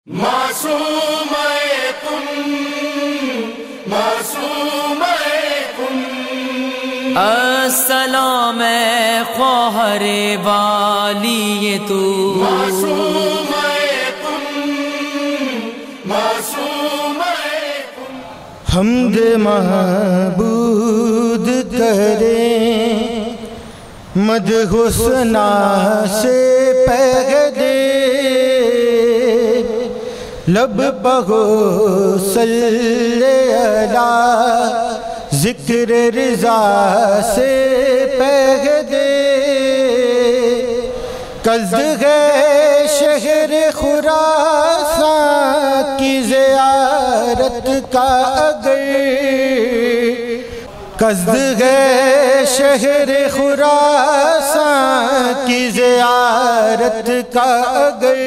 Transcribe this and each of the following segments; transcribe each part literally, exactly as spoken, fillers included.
معصوم کن معصوم کن السلام خواہر والی تو معصوم کن معصوم کن حمد معبود کریں مدح ثنا سے پہ دے لب پہو صلی علی ذکر رضا سے پہ دے قصد ہے شہر خراسان کی زیارت کا اگر قصد ہے شہر خراسان کی زیارت کا اگر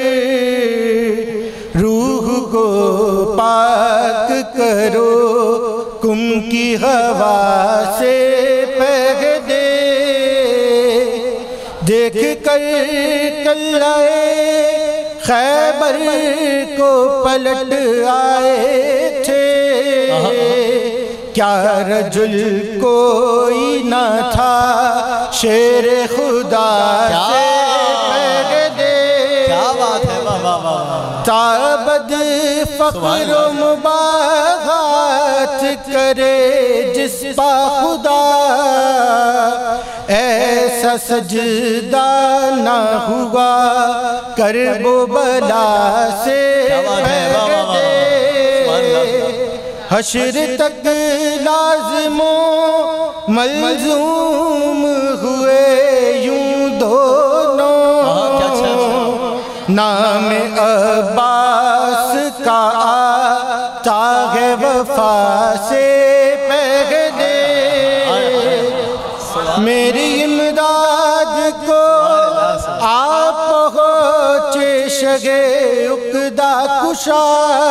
روح کو پاک کرو کم کی ہوا سے پہ دے دیکھ کر قلعہ خیبر کو پلٹ آئے تھے کیا رجل کوئی نہ تھا شیر خدا سے پہ دے کیا بات ہے بابا تابد فقر و مباغات کرے جس پا خدا ایسا سجدہ نہ ہوا کرب و بلا سے پہ دے حشر تک لازم و ملزوم ہوئے یوں دونوں نام عباس کا آتا ہے وفا سے پہ دے میری امداد کو آپ پہنچے شگے عقدہ کشا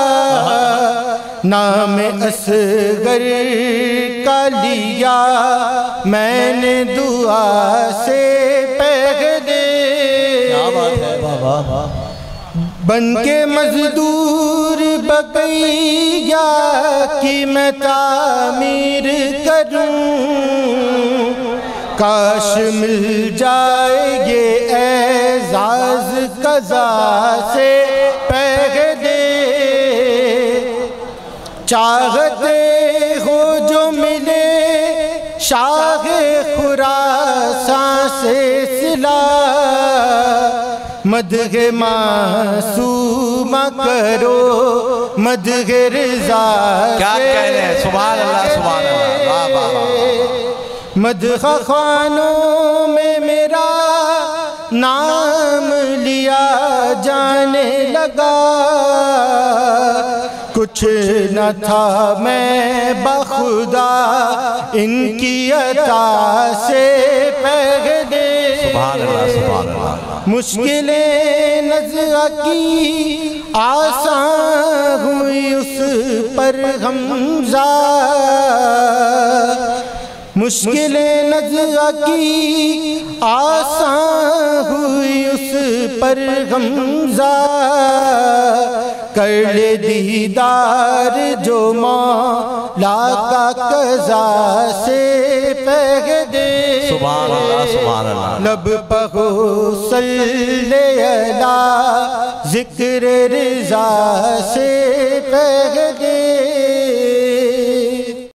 نام اصغر کا لیا میں نے دعا سے پہ دے بن کے مزدور بقیہ کی میں تعمیر کروں کاش مل جائے یہ اعزاز قضا سے پہ دے چاہتے ہو جو ملے شاہ خراسان سے صلہ مدح معصوم کرو مدح رضا کیا کہنے ہیں سبحان اللہ سبحان اللہ واہ واہ واہ مدح خوانوں میں میرا نام لیا جانے لگا کچھ نہ تھا میں بخدا ان کی عطا سے پہ دے سبحان اللہ سبحان اللہ مشکلیں نزع کی آسان ہوئی اس پر حمزہ مشکلیں نزع کی آسان ہوئی اس پر حمزہ کر لے دیدار جو مولا کا قضا سے پہ دے سبحان اللہ سبحان اللہ لب پہو صلی علی ذکر رضا سے پہ